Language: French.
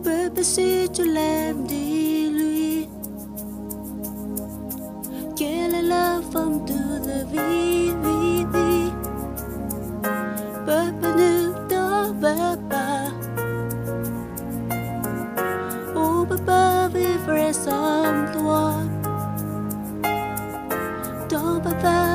si tu l'aimes, dis-lui qu'elle est la femme de la vie, vie, vie. Papa ne t'en va pas. On peut pas vivre sans toi. Ton papa